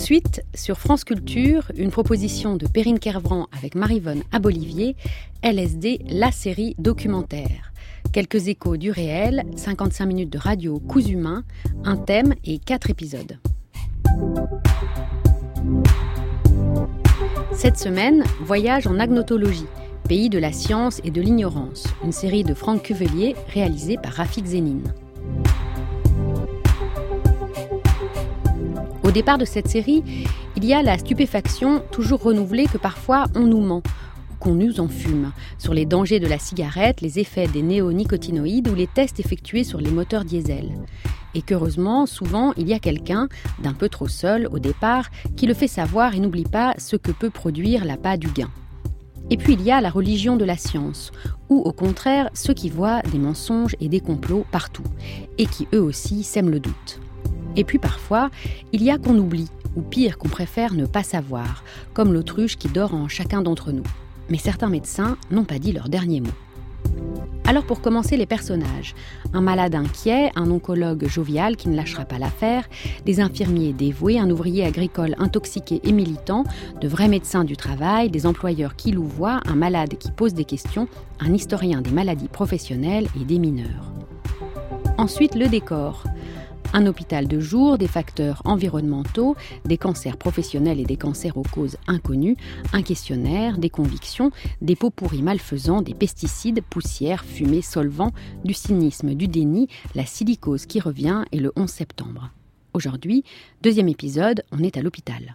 de suite, sur France Culture, une proposition de Perrine Kervran avec Maryvonne Abolivier, LSD, la série documentaire. Quelques échos du réel, 55 minutes de radio cousu main, un thème et 4 épisodes. Cette semaine, voyage en agnotologie, pays de la science et de l'ignorance, une série de Franck Cuvelier réalisée par Rafik Zénine. Au départ de cette série, il y a la stupéfaction toujours renouvelée que parfois on nous ment, ou qu'on nous en fume, sur les dangers de la cigarette, les effets des néonicotinoïdes ou les tests effectués sur les moteurs diesel. Et qu'heureusement, souvent, il y a quelqu'un, d'un peu trop seul au départ, qui le fait savoir et n'oublie pas ce que peut produire l'appât du gain. Et puis il y a la religion de la science, ou au contraire, ceux qui voient des mensonges et des complots partout, et qui eux aussi sèment le doute. Et puis parfois, il y a qu'on oublie, ou pire qu'on préfère ne pas savoir, comme l'autruche qui dort en chacun d'entre nous. Mais certains médecins n'ont pas dit leur dernier mot. Alors pour commencer, les personnages. Un malade inquiet, un oncologue jovial qui ne lâchera pas l'affaire, des infirmiers dévoués, un ouvrier agricole intoxiqué et militant, de vrais médecins du travail, des employeurs qui louvoient, un malade qui pose des questions, un historien des maladies professionnelles et des mineurs. Ensuite, le décor. Un hôpital de jour, des facteurs environnementaux, des cancers professionnels et des cancers aux causes inconnues, un questionnaire, des convictions, des pots pourris malfaisants, des pesticides, poussière, fumée, solvants, du cynisme, du déni, la silicose qui revient et le 11 septembre. Aujourd'hui, deuxième épisode, on est à l'hôpital.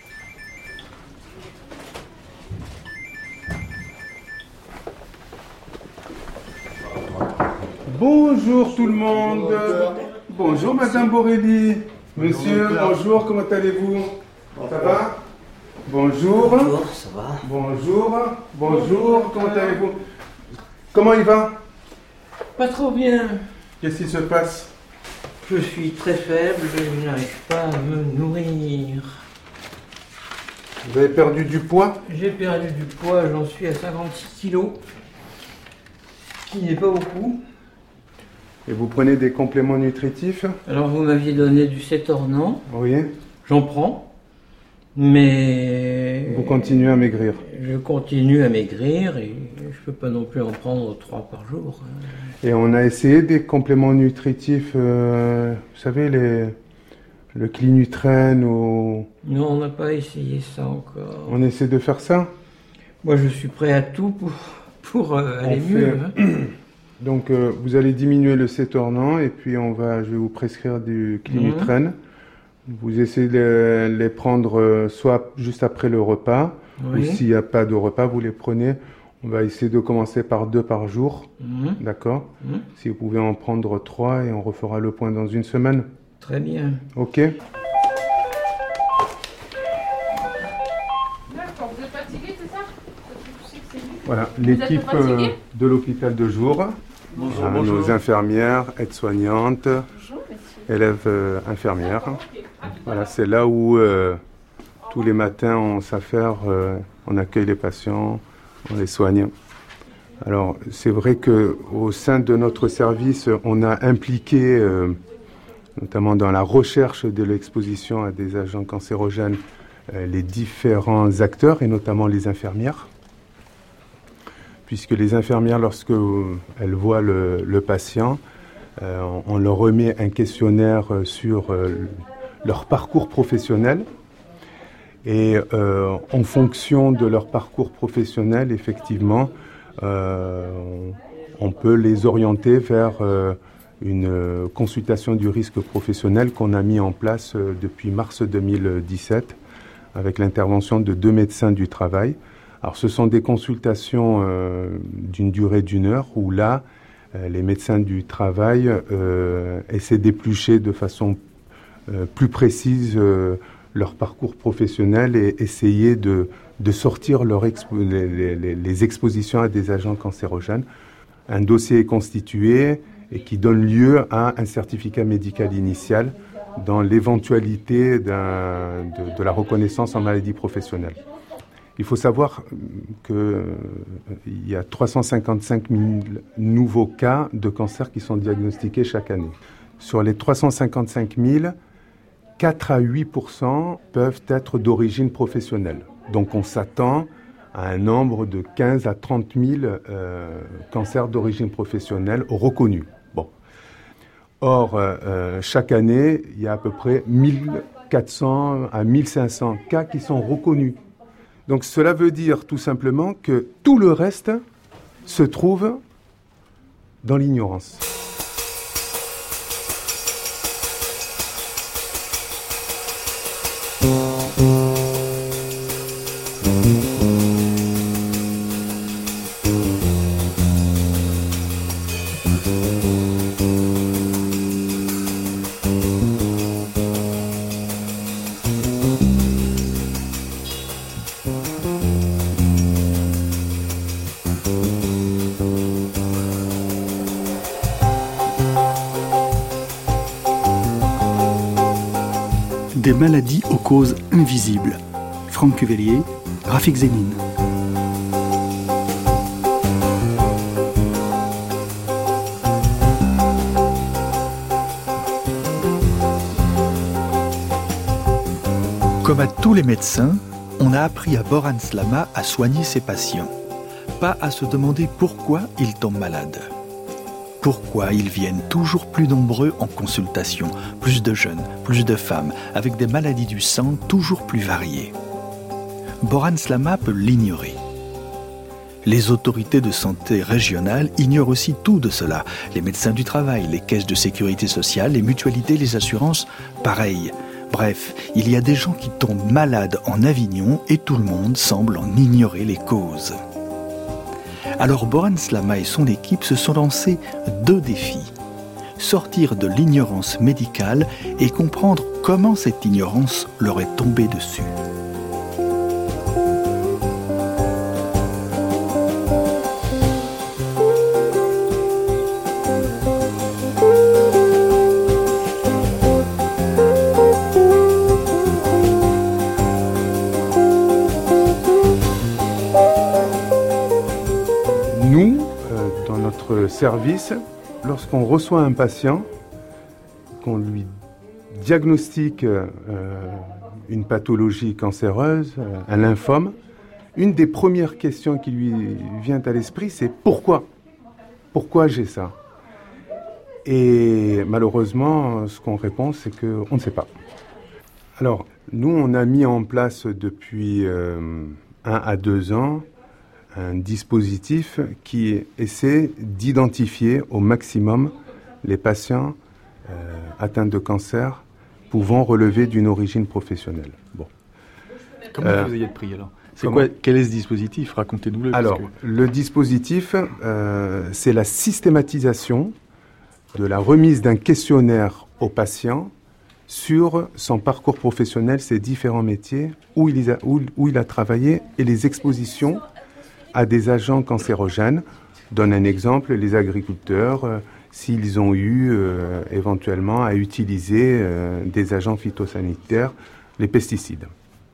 Bonjour tout le monde. Bonjour Madame Borelli. Monsieur, bonjour, comment allez-vous? Ça va? Bonjour. Bonjour, ça va? Bonjour, comment allez-vous? Comment il va? Pas trop bien. Qu'est-ce qui se passe? Je suis très faible, je n'arrive pas à me nourrir. Vous avez perdu du poids? J'ai perdu du poids, j'en suis à 56 kilos, ce qui n'est pas beaucoup. Et vous prenez des compléments nutritifs? Alors vous m'aviez donné du Cétornan, Oui. j'en prends, mais... Vous continuez à maigrir? Je continue à maigrir et je peux pas non plus en prendre 3 par jour. Et on a essayé des compléments nutritifs, vous savez, le Clinutren ou... Non, on n'a pas essayé ça encore. On essaie de faire ça? Moi je suis prêt à tout pour aller mieux. Donc vous allez diminuer le Cétornan et puis je vais vous prescrire du Clinutren. Vous essayez de les prendre soit juste après le repas, ou s'il n'y a pas de repas, vous les prenez. On va essayer de commencer par 2 par jour, d'accord? Si vous pouvez en prendre 3 et on refera le point dans une semaine. Très bien. Ok? D'accord, vous êtes fatigué, c'est ça? Voilà, l'équipe de l'hôpital de jour. Bonjour, Nos infirmières, aides-soignantes, élèves infirmières. Voilà, c'est là où tous les matins on s'affaire, on accueille les patients, on les soigne. Alors c'est vrai qu'au sein de notre service, on a impliqué, notamment dans la recherche de l'exposition à des agents cancérogènes, les différents acteurs et notamment les infirmières. Puisque les infirmières, lorsqu'elles voient le patient, on leur remet un questionnaire sur leur parcours professionnel. Et en fonction de leur parcours professionnel, effectivement, on peut les orienter vers une consultation du risque professionnel qu'on a mis en place depuis mars 2017 avec l'intervention de 2 médecins du travail. Alors ce sont des consultations d'une durée d'1 heure où là, les médecins du travail essaient d'éplucher de façon plus précise leur parcours professionnel et essayer de sortir les expositions à des agents cancérogènes. Un dossier est constitué et qui donne lieu à un certificat médical initial dans l'éventualité de la reconnaissance en maladie professionnelle. Il faut savoir qu'il y a 355 000 nouveaux cas de cancer qui sont diagnostiqués chaque année. Sur les 355 000, 4 à 8% peuvent être d'origine professionnelle. Donc on s'attend à un nombre de 15 à 30 000 cancers d'origine professionnelle reconnus. Bon. Or, chaque année, il y a à peu près 1400 à 1500 cas qui sont reconnus. Donc cela veut dire tout simplement que tout le reste se trouve dans l'ignorance. Des maladies aux causes invisibles. Franck Cuvelier, Rafik Zénine. Comme à tous les médecins, on a appris à Boran Slama à soigner ses patients, pas à se demander pourquoi ils tombent malades. Pourquoi ils viennent toujours plus nombreux en consultation, plus de jeunes, plus de femmes, avec des maladies du sang toujours plus variées. Boran Slama peut l'ignorer. Les autorités de santé régionales ignorent aussi tout de cela. Les médecins du travail, les caisses de sécurité sociale, les mutualités, les assurances, pareil. Bref, il y a des gens qui tombent malades en Avignon et tout le monde semble en ignorer les causes. Alors Boran Slama et son équipe se sont lancés 2 défis. Sortir de l'ignorance médicale et comprendre comment cette ignorance leur est tombée dessus. Service, lorsqu'on reçoit un patient, qu'on lui diagnostique une pathologie cancéreuse, un lymphome, une des premières questions qui lui vient à l'esprit, c'est pourquoi ? Pourquoi j'ai ça ? Et malheureusement, ce qu'on répond, c'est qu'on ne sait pas. Alors, nous, on a mis en place depuis 1 à 2 ans un dispositif qui essaie d'identifier au maximum les patients atteints de cancer pouvant relever d'une origine professionnelle. Bon. Comment vous y êtes pris alors ? Quel est ce dispositif ? Racontez-nous-le. Alors, le dispositif, c'est la systématisation de la remise d'un questionnaire au patient sur son parcours professionnel, ses différents métiers, où il a travaillé et les expositions à des agents cancérogènes. Je donne un exemple, les agriculteurs, s'ils ont eu éventuellement à utiliser des agents phytosanitaires, les pesticides.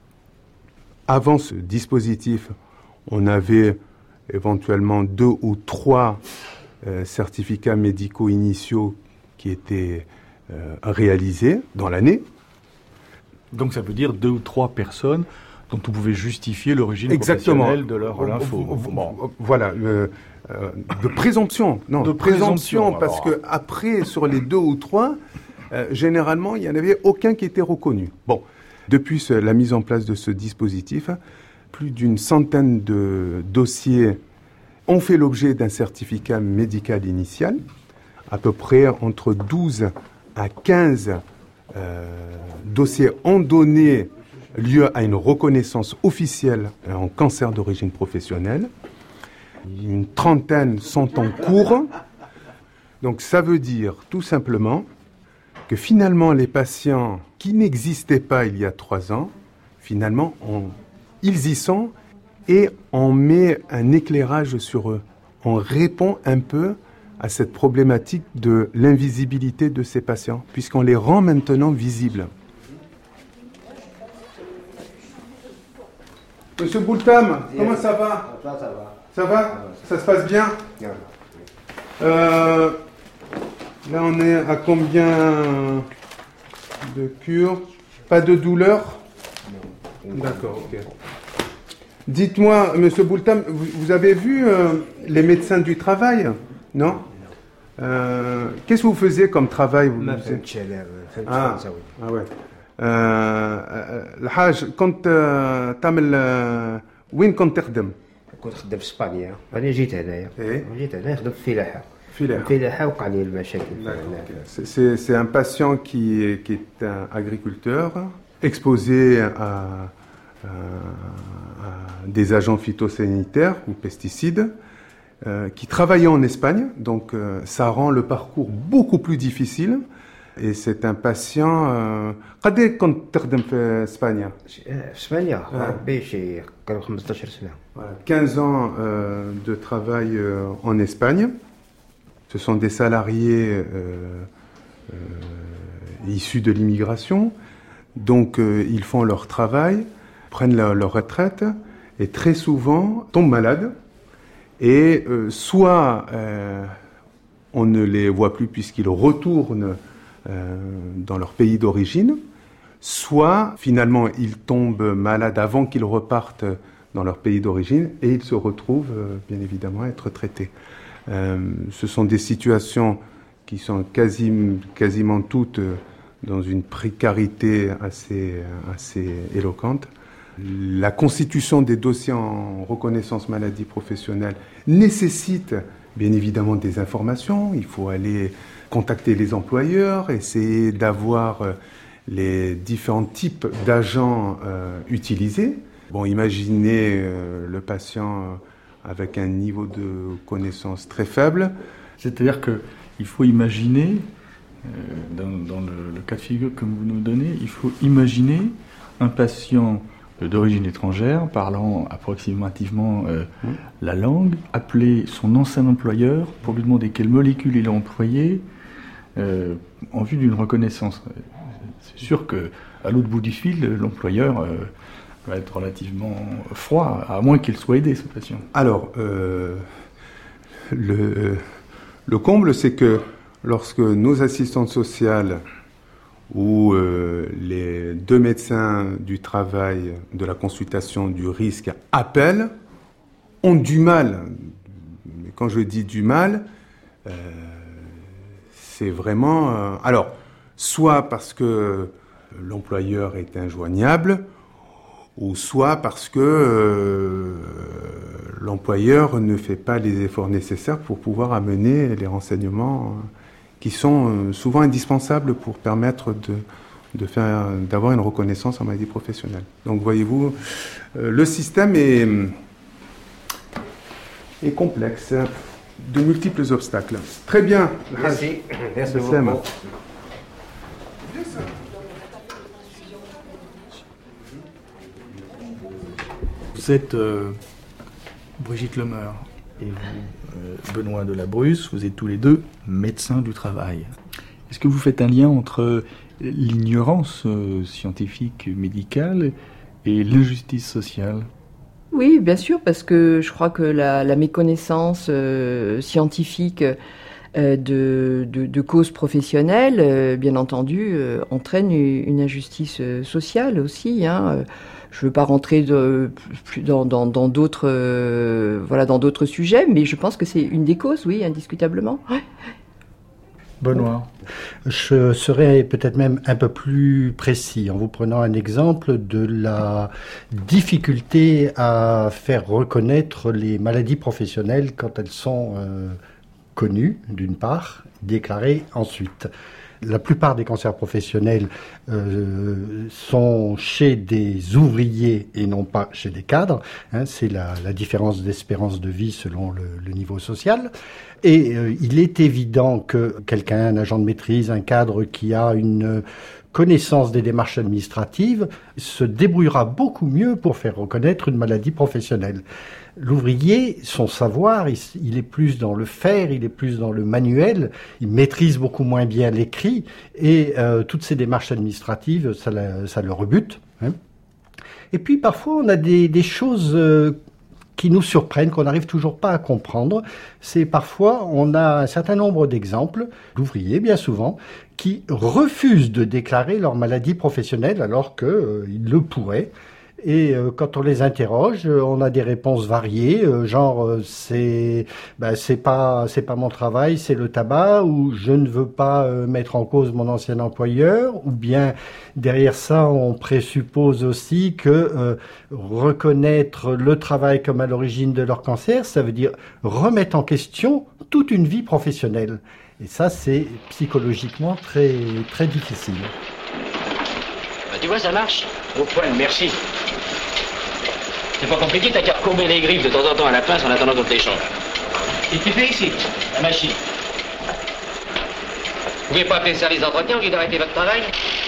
Avant ce dispositif, on avait éventuellement 2 ou 3 certificats médicaux initiaux qui étaient réalisés dans l'année. Donc ça veut dire 2 ou 3 personnes dont on pouvait justifier l'origine professionnelle de leur lympho. Voilà, de présomption. Non, de présomption, parce que après, sur les 2 ou 3, généralement, il n'y en avait aucun qui était reconnu. Bon, depuis la mise en place de ce dispositif, plus d'une centaine de dossiers ont fait l'objet d'un certificat médical initial. À peu près entre 12 à 15 dossiers ont donné lieu à une reconnaissance officielle en cancer d'origine professionnelle. Une trentaine sont en cours. Donc ça veut dire tout simplement que finalement les patients qui n'existaient pas il y a 3 ans, finalement ils y sont et on met un éclairage sur eux. On répond un peu à cette problématique de l'invisibilité de ces patients, puisqu'on les rend maintenant visibles. Monsieur Boultam, comment ça va ? Ça va. Ça va ? Ça se passe bien ? Là, on est à combien de cures ? Pas de douleur? D'accord, ok. Dites-moi, Monsieur Boultam, vous avez vu les médecins du travail? Non? Qu'est-ce que vous faisiez comme travail? Ah ouais. الحاج كنت تعمل وين كنت تخدم؟ كنت خدام في اسبانيا. انا جيت هنايا. جيت هنا خدمت في الفلاحه وقع لي المشاكل. C'est un patient qui est un agriculteur exposé à des agents phytosanitaires ou pesticides qui travaillait en Espagne, donc ça rend le parcours beaucoup plus difficile. Et c'est un patient. قد ايه كنت تخدم في اسبانيا؟ في اسبانيا شي قريب 15 سنه. 15 ans de travail en Espagne. Ce sont des salariés issus de l'immigration. Donc ils font leur travail, prennent leur retraite et très souvent tombent malades. Et soit on ne les voit plus puisqu'ils retournent dans leur pays d'origine, soit finalement ils tombent malades avant qu'ils repartent dans leur pays d'origine et ils se retrouvent bien évidemment à être traités. Ce sont des situations qui sont quasiment toutes dans une précarité assez éloquente. La constitution des dossiers en reconnaissance maladie professionnelle nécessite bien évidemment des informations. Il faut aller contacter les employeurs, essayer d'avoir les différents types d'agents utilisés. Bon, imaginez le patient avec un niveau de connaissance très faible. C'est-à-dire qu'il faut imaginer, dans le cas de figure que vous nous donnez, il faut imaginer un patient d'origine étrangère, parlant approximativement la langue, appeler son ancien employeur pour lui demander quelle molécule il a employée en vue d'une reconnaissance. C'est sûr qu'à l'autre bout du fil, l'employeur va être relativement froid, à moins qu'il soit aidé, ce patient. Alors, le comble, c'est que lorsque nos assistantes sociales ou les deux médecins du travail, de la consultation du risque appellent, ont du mal. Mais quand je dis du mal, c'est vraiment... alors, soit parce que l'employeur est injoignable, ou soit parce que l'employeur ne fait pas les efforts nécessaires pour pouvoir amener les renseignements qui sont souvent indispensables pour permettre d'avoir une reconnaissance en maladie professionnelle. Donc voyez-vous, le système est complexe, de multiples obstacles. Très bien. Merci beaucoup. Vous êtes Brigitte Lemeur et vous, Benoît Delabrusse, vous êtes tous les deux médecins du travail. Est-ce que vous faites un lien entre l'ignorance scientifique médicale et l'injustice sociale ? Oui, bien sûr, parce que je crois que la méconnaissance scientifique de causes professionnelles, bien entendu, entraîne une injustice sociale aussi, hein. Je ne veux pas rentrer dans d'autres sujets, mais je pense que c'est une des causes, oui, indiscutablement. Ouais. Benoît. Je serais peut-être même un peu plus précis en vous prenant un exemple de la difficulté à faire reconnaître les maladies professionnelles quand elles sont connues, d'une part, déclarées ensuite. La plupart des cancers professionnels sont chez des ouvriers et non pas chez des cadres. Hein, c'est la différence d'espérance de vie selon le niveau social. Et il est évident que quelqu'un, un agent de maîtrise, un cadre qui a une connaissance des démarches administratives, se débrouillera beaucoup mieux pour faire reconnaître une maladie professionnelle. L'ouvrier, son savoir, il est plus dans le faire, il est plus dans le manuel, il maîtrise beaucoup moins bien l'écrit et toutes ces démarches administratives, ça le rebute. Hein. Et puis parfois on a des choses qui nous surprennent, qu'on n'arrive toujours pas à comprendre. C'est parfois, on a un certain nombre d'exemples d'ouvriers, bien souvent, qui refusent de déclarer leur maladie professionnelle alors qu'ils le pourraient. Et quand on les interroge, on a des réponses variées, c'est pas mon travail, c'est le tabac, ou je ne veux pas mettre en cause mon ancien employeur, ou bien derrière ça, on présuppose aussi que reconnaître le travail comme à l'origine de leur cancer, ça veut dire remettre en question toute une vie professionnelle. Et ça, c'est psychologiquement très, très difficile. Bah, tu vois, ça marche. Au poil, merci. C'est pas compliqué, t'as qu'à recourber les griffes de temps en temps à la pince en attendant qu'on te les change. Et tu fais ici, la machine. Vous pouvez pas appeler le service d'entretien au lieu d'arrêter votre travail?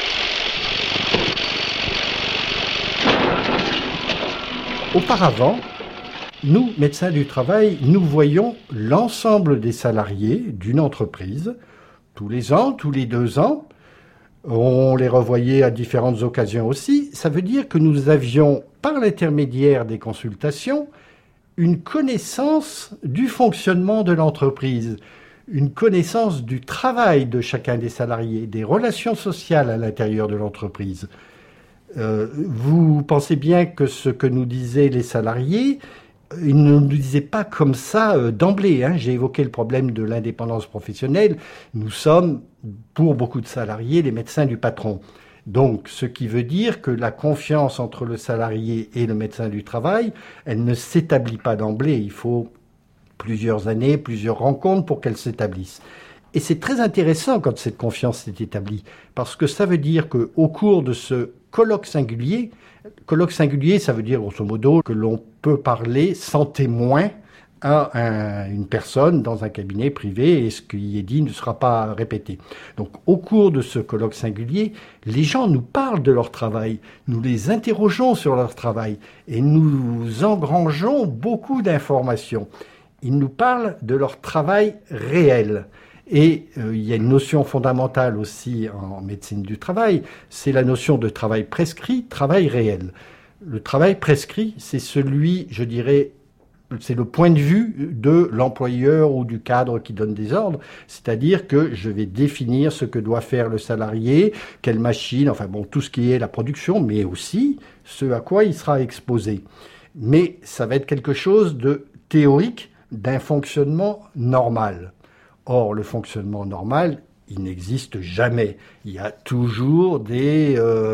Auparavant, nous, médecins du travail, nous voyons l'ensemble des salariés d'une entreprise tous les ans, tous les 2 ans. On les revoyait à différentes occasions aussi. Ça veut dire que nous avions, par l'intermédiaire des consultations, une connaissance du fonctionnement de l'entreprise, une connaissance du travail de chacun des salariés, des relations sociales à l'intérieur de l'entreprise. Vous pensez bien que ce que nous disaient les salariés, ils ne nous disaient pas comme ça d'emblée. J'ai évoqué le problème de l'indépendance professionnelle. Nous sommes, pour beaucoup de salariés, les médecins du patron. Donc, ce qui veut dire que la confiance entre le salarié et le médecin du travail, elle ne s'établit pas d'emblée. Il faut plusieurs années, plusieurs rencontres pour qu'elle s'établisse. Et c'est très intéressant quand cette confiance s'est établie, parce que ça veut dire qu'au cours de ce colloque singulier, ça veut dire grosso modo que l'on peut parler sans témoin à une personne dans un cabinet privé et ce qui est dit ne sera pas répété. Donc au cours de ce colloque singulier, les gens nous parlent de leur travail, nous les interrogeons sur leur travail et nous engrangeons beaucoup d'informations. Ils nous parlent de leur travail réel. Et il y a une notion fondamentale aussi en médecine du travail, c'est la notion de travail prescrit, travail réel. Le travail prescrit, c'est celui, je dirais, c'est le point de vue de l'employeur ou du cadre qui donne des ordres, c'est-à-dire que je vais définir ce que doit faire le salarié, quelle machine, enfin bon, tout ce qui est la production, mais aussi ce à quoi il sera exposé. Mais ça va être quelque chose de théorique, d'un fonctionnement normal. Or, le fonctionnement normal, il n'existe jamais. Il y a toujours des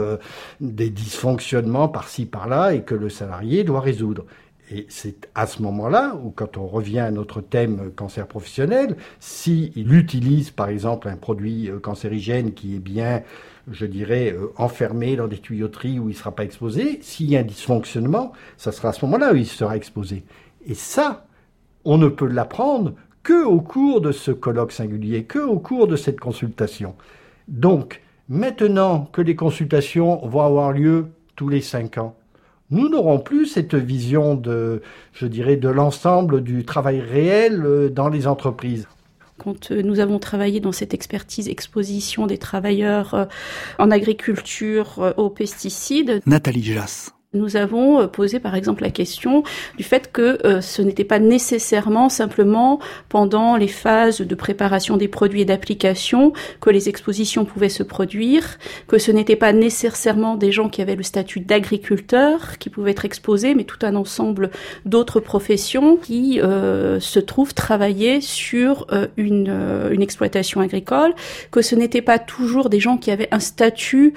dysfonctionnements par-ci, par-là, et que le salarié doit résoudre. Et c'est à ce moment-là, où quand on revient à notre thème cancer professionnel, s'il utilise par exemple un produit cancérigène qui est bien, je dirais, enfermé dans des tuyauteries où il ne sera pas exposé, s'il y a un dysfonctionnement, ça sera à ce moment-là où il sera exposé. Et ça, on ne peut l'apprendre qu'au cours de ce colloque singulier, qu'au cours de cette consultation. Donc, maintenant que les consultations vont avoir lieu tous les 5 ans, nous n'aurons plus cette vision de l'ensemble du travail réel dans les entreprises. Quand nous avons travaillé dans cette expertise exposition des travailleurs en agriculture aux pesticides, Nathalie Jass. Nous avons posé par exemple la question du fait que ce n'était pas nécessairement simplement pendant les phases de préparation des produits et d'application que les expositions pouvaient se produire, que ce n'était pas nécessairement des gens qui avaient le statut d'agriculteur qui pouvaient être exposés, mais tout un ensemble d'autres professions qui se trouvent travailler sur une exploitation agricole, que ce n'était pas toujours des gens qui avaient un statut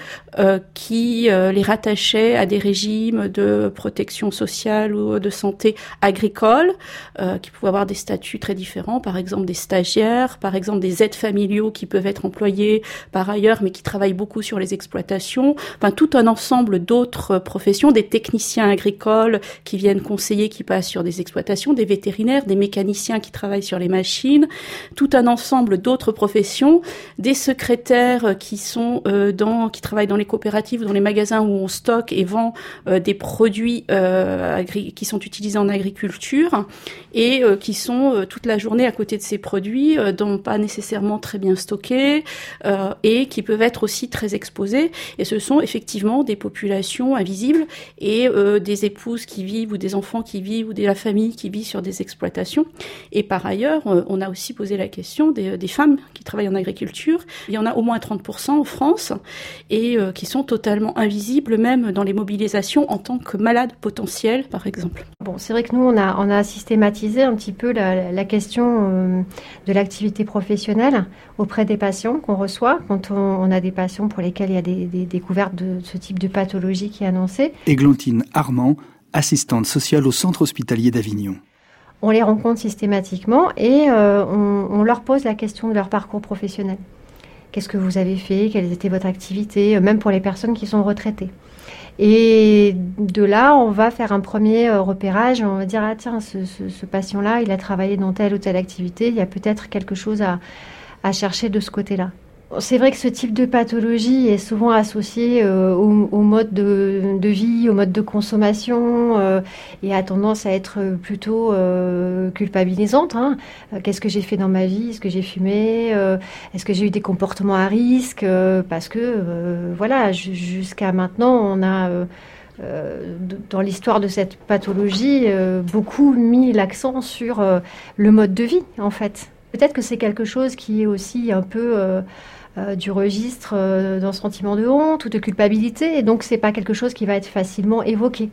qui les rattachait à des régimes de protection sociale ou de santé agricole, qui pouvaient avoir des statuts très différents, par exemple des stagiaires, par exemple des aides familiaux qui peuvent être employés par ailleurs, mais qui travaillent beaucoup sur les exploitations, enfin tout un ensemble d'autres professions, des techniciens agricoles qui viennent conseiller, qui passent sur des exploitations, des vétérinaires, des mécaniciens qui travaillent sur les machines, tout un ensemble d'autres professions, des secrétaires qui sont qui travaillent dans les coopératives, dans les magasins où on stocke et vend des produits qui sont utilisés en agriculture et qui sont toute la journée à côté de ces produits, donc pas nécessairement très bien stockés et qui peuvent être aussi très exposés. Et ce sont effectivement des populations invisibles et des épouses qui vivent ou des enfants qui vivent ou de la famille qui vit sur des exploitations. Et par ailleurs, on a aussi posé la question des femmes qui travaillent en agriculture. Il y en a au moins 30% en France et qui sont totalement invisibles même dans les mobilisations en tant que malades potentiels, par exemple. Bon, c'est vrai que nous, on a systématisé un petit peu la question de l'activité professionnelle auprès des patients qu'on reçoit quand on a des patients pour lesquels il y a des découvertes de ce type de pathologie qui est annoncée. Églantine Armand, assistante sociale au centre hospitalier d'Avignon. On les rencontre systématiquement et on leur pose la question de leur parcours professionnel. Qu'est-ce que vous avez fait? Quelle était votre activité? Même pour les personnes qui sont retraitées. Et de là, on va faire un premier repérage. On va dire, ah tiens, ce patient-là, il a travaillé dans telle ou telle activité. Il y a peut-être quelque chose à chercher de ce côté-là. C'est vrai que ce type de pathologie est souvent associé au mode de vie, au mode de consommation et a tendance à être plutôt culpabilisante. Qu'est-ce que j'ai fait dans ma vie? Est-ce que j'ai fumé? Est-ce que j'ai eu des comportements à risque? Parce que, voilà, jusqu'à maintenant, on a... dans l'histoire de cette pathologie, beaucoup mis l'accent sur le mode de vie, en fait. Peut-être que c'est quelque chose qui est aussi un peu du registre d'un sentiment de honte ou de culpabilité, et donc c'est pas quelque chose qui va être facilement évoqué.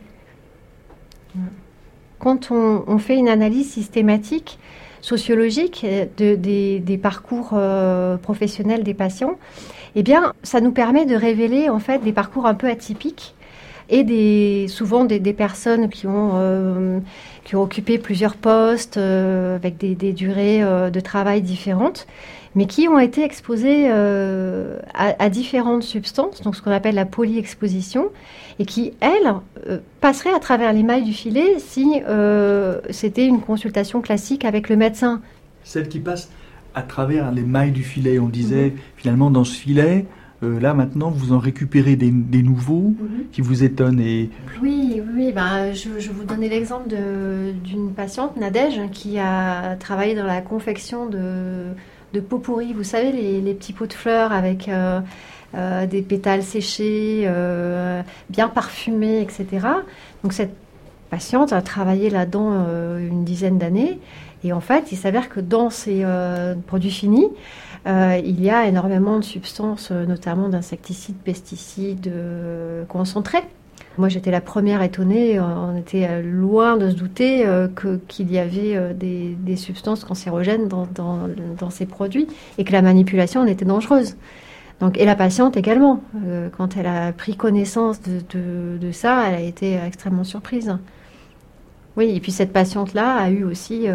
Quand on fait une analyse systématique, sociologique des parcours professionnels des patients, eh bien, ça nous permet de révéler en fait des parcours un peu atypiques et souvent des personnes qui ont occupé plusieurs postes avec des durées de travail différentes, mais qui ont été exposées à différentes substances, donc ce qu'on appelle la polyexposition, et qui, elles, passeraient à travers les mailles du filet si c'était une consultation classique avec le médecin. Celles qui passent à travers les mailles du filet, on disait finalement dans ce filet, là maintenant vous en récupérez des nouveaux qui vous étonnent. Oui, je vous donnais l'exemple d'une patiente, Nadège, qui a travaillé dans la confection de pots pourris, vous savez, les petits pots de fleurs avec des pétales séchés, bien parfumés, etc. Donc cette patiente a travaillé là-dedans une dizaine d'années. Et en fait, il s'avère que dans ces produits finis, il y a énormément de substances, notamment d'insecticides, pesticides concentrés. Moi, j'étais la première étonnée. On était loin de se douter qu'il y avait des substances cancérogènes dans ces produits et que la manipulation en était dangereuse. Donc, et la patiente également. Quand elle a pris connaissance de ça, elle a été extrêmement surprise. Oui, et puis cette patiente-là a eu aussi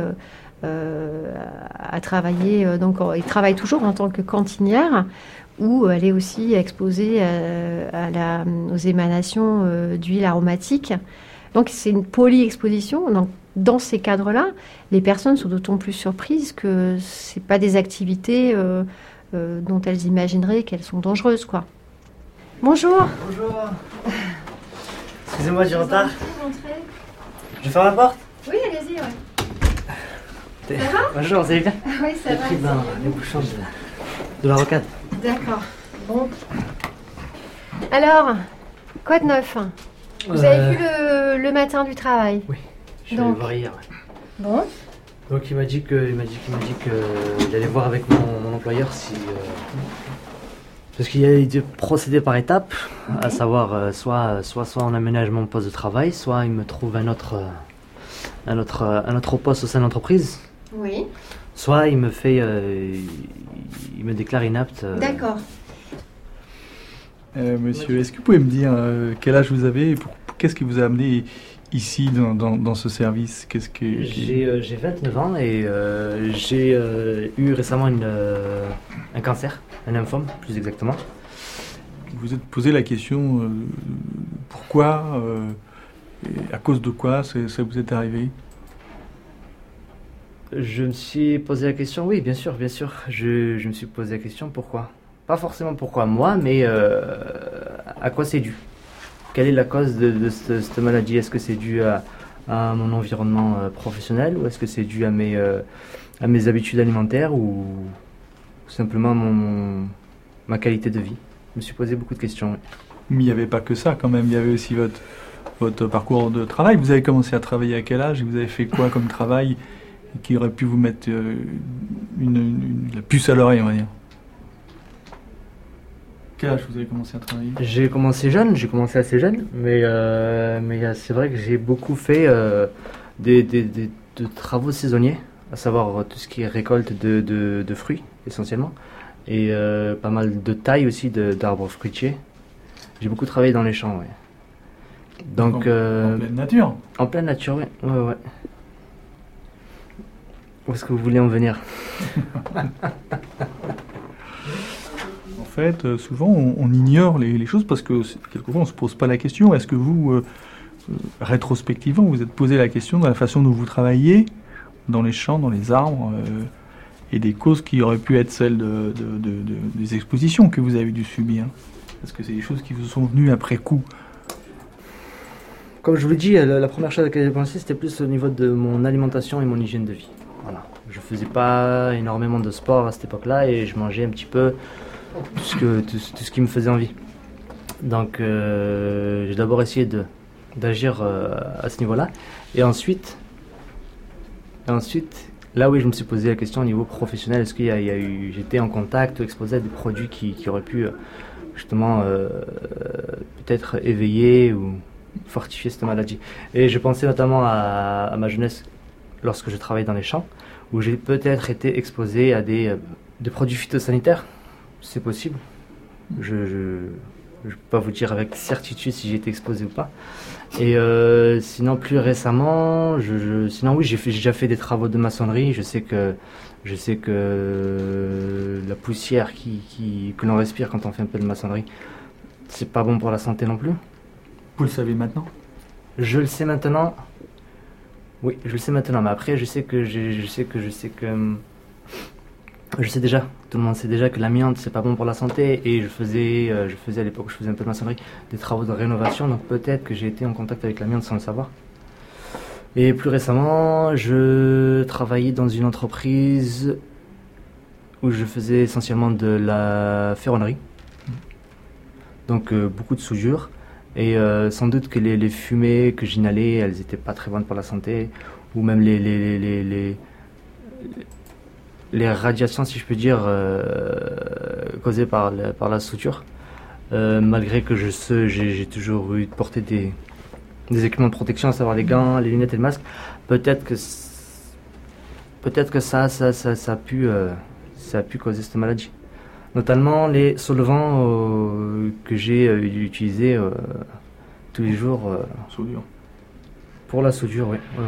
à travailler, donc elle travaille toujours en tant que cantinière, où elle est aussi exposée aux émanations d'huile aromatique. Donc c'est une polyexposition. Donc, dans ces cadres-là, les personnes sont d'autant plus surprises que c'est pas des activités dont elles imagineraient qu'elles sont dangereuses, quoi. Bonjour. Bonjour. Excusez-moi du retard. Je ferme la porte? Oui, allez-y, ouais. Ça va? Bonjour, vous allez bien? Oui, ça va. J'ai pris les bouchons de la rocade. D'accord. Bon. Alors, quoi de neuf? Vous avez vu le matin du travail? Oui, je suis allé voir hier. Ouais. Bon. Donc il m'a dit qu'il allait voir avec mon employeur si... parce qu'il a dû procéder par étapes, à savoir soit en aménagement de poste de travail, soit il me trouve un autre poste au sein de l'entreprise. Oui. Soit il me déclare inapte. D'accord. Monsieur, est-ce que vous pouvez me dire quel âge vous avez et qu'est-ce qui vous a amené ici dans ce service? J'ai 29 ans et j'ai eu récemment un cancer, un lymphome plus exactement. Vous vous êtes posé la question pourquoi, et à cause de quoi ça vous est arrivé? Je me suis posé la question, oui, bien sûr. Je me suis posé la question pourquoi. Pas forcément pourquoi moi, mais à quoi c'est dû. quelle est la cause de cette maladie? Est-ce que c'est dû à mon environnement professionnel, ou est-ce que c'est dû à mes habitudes alimentaires, ou simplement ma qualité de vie? Je me suis posé beaucoup de questions. Oui. Mais il n'y avait pas que ça quand même, il y avait aussi votre parcours de travail. Vous avez commencé à travailler à quel âge et vous avez fait quoi comme travail qui aurait pu vous mettre la puce à l'oreille, on va dire? Quel âge vous avez commencé à travailler? J'ai commencé assez jeune, mais c'est vrai que j'ai beaucoup fait de travaux saisonniers, à savoir tout ce qui est récolte de fruits essentiellement, et pas mal de taille aussi d'arbres fruitiers. J'ai beaucoup travaillé dans les champs, ouais. Donc, en pleine nature? En pleine nature, oui. Ouais. Où est-ce que vous voulez en venir? En fait, souvent, on ignore les choses parce que quelquefois, on ne se pose pas la question. Est-ce que vous, rétrospectivement, vous êtes posé la question de la façon dont vous travaillez dans les champs, dans les arbres, et des causes qui auraient pu être celles des expositions que vous avez dû subir? Est-ce que c'est des choses qui vous sont venues après coup? Comme je vous l'ai dit, la première chose à laquelle j'ai pensé, c'était plus au niveau de mon alimentation et mon hygiène de vie. Voilà. Je faisais pas énormément de sport à cette époque-là et je mangeais un petit peu tout ce qui me faisait envie. Donc j'ai d'abord essayé d'agir à ce niveau-là. Et ensuite, là oui, je me suis posé la question au niveau professionnel. Est-ce qu'il y a eu, j'étais en contact, exposé à des produits qui auraient pu justement peut-être éveiller ou fortifier cette maladie. Et je pensais notamment à ma jeunesse lorsque je travaillais dans les champs, où j'ai peut-être été exposé à des produits phytosanitaires. C'est possible. Je ne peux pas vous dire avec certitude si j'ai été exposé ou pas. Et sinon, plus récemment, sinon oui, j'ai déjà fait des travaux de maçonnerie. Je sais que la poussière que l'on respire quand on fait un peu de maçonnerie, c'est pas bon pour la santé non plus. Vous le savez maintenant? Je le sais maintenant. Oui, je le sais maintenant. Mais après, je sais déjà. Tout le monde sait déjà que l'amiante c'est pas bon pour la santé. Et je faisais à l'époque où je faisais un peu de maçonnerie des travaux de rénovation. Donc peut-être que j'ai été en contact avec l'amiante sans le savoir. Et plus récemment, je travaillais dans une entreprise où je faisais essentiellement de la ferronnerie. Donc beaucoup de soudure. Et sans doute que les fumées que j'inhalais, elles n'étaient pas très bonnes pour la santé. Ou même les radiations, si je peux dire, causées par la soudure. Malgré que j'ai toujours eu de porter des équipements de protection, à savoir les gants, les lunettes et le masque. Peut-être que ça a pu causer cette maladie. Notamment les solvants que j'ai utilisés tous les jours. Soudure. Pour la soudure, oui. Ouais.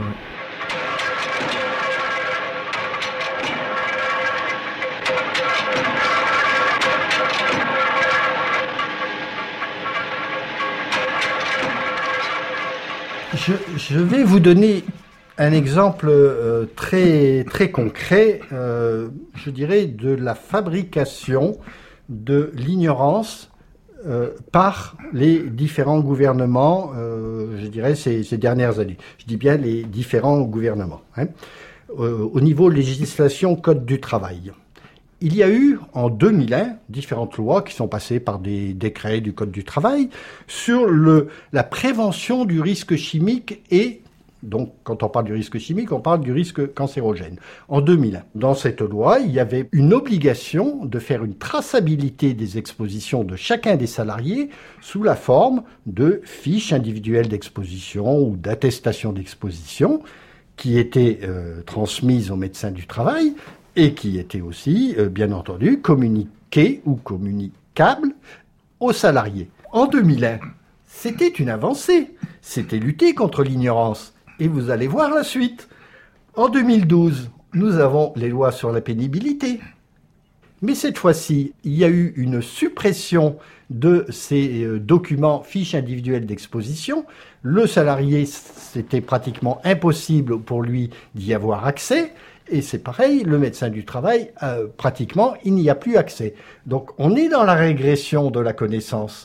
Je vais vous donner un exemple très, très concret, je dirais, de la fabrication de l'ignorance par les différents gouvernements, je dirais, ces dernières années. Je dis bien les différents gouvernements. Au niveau législation, code du travail. Il y a eu, en 2001, différentes lois qui sont passées par des décrets du Code du travail sur la prévention du risque chimique et, donc, quand on parle du risque chimique, on parle du risque cancérogène. En 2001, dans cette loi, il y avait une obligation de faire une traçabilité des expositions de chacun des salariés sous la forme de fiches individuelles d'exposition ou d'attestations d'exposition qui étaient transmises aux médecins du travail et qui était aussi, bien entendu, communiqué ou communicable aux salariés. En 2001, c'était une avancée. C'était lutter contre l'ignorance. Et vous allez voir la suite. En 2012, nous avons les lois sur la pénibilité. Mais cette fois-ci, il y a eu une suppression de ces documents, fiches individuelles d'exposition. Le salarié, c'était pratiquement impossible pour lui d'y avoir accès. Et c'est pareil, le médecin du travail, pratiquement, il n'y a plus accès. Donc on est dans la régression de la connaissance.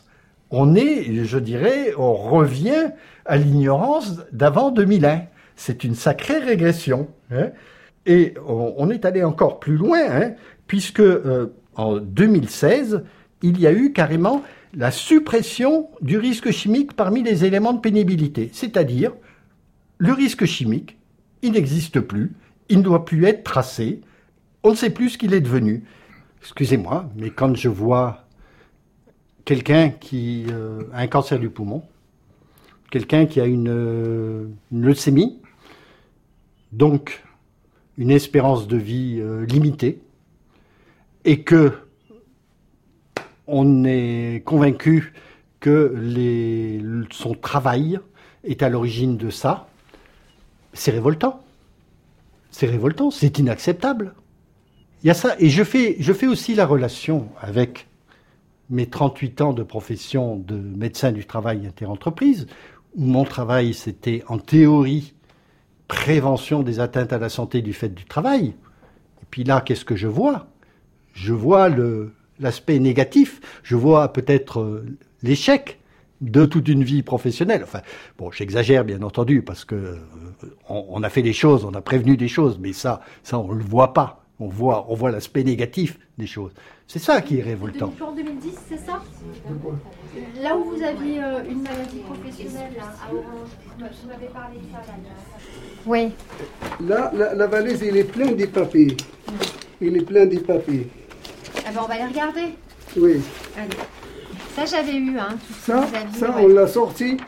on revient à l'ignorance d'avant 2001. C'est une sacrée régression. Hein. Et on est allé encore plus loin, hein, puisque en 2016, il y a eu carrément la suppression du risque chimique parmi les éléments de pénibilité. C'est-à-dire, le risque chimique, il n'existe plus, il ne doit plus être tracé, on ne sait plus ce qu'il est devenu. Excusez-moi, mais quand je vois quelqu'un qui a un cancer du poumon, quelqu'un qui a une leucémie, donc une espérance de vie limitée, et que on est convaincu que son travail est à l'origine de ça, c'est révoltant. C'est révoltant, c'est inacceptable. Il y a ça, et je fais aussi la relation avec mes 38 ans de profession de médecin du travail interentreprise, où mon travail, c'était en théorie prévention des atteintes à la santé du fait du travail. Et puis là, qu'est-ce que je vois ? Je vois l'aspect négatif, je vois peut-être l'échec de toute une vie professionnelle. Enfin, bon, j'exagère bien entendu, parce que on a fait des choses, on a prévenu des choses, mais ça on le voit pas. On voit l'aspect négatif des choses. C'est ça qui est révoltant. Depuis en 2010, c'est ça ? Là où vous aviez une maladie professionnelle, là, à Orange, vous m'avez parlé de ça, là. Oui. Là, la valise, elle est pleine de papiers. Il est plein de papiers. Ah ben, on va les regarder. Oui. Allez. Ça, j'avais eu, hein. Ça, on l'a sorti.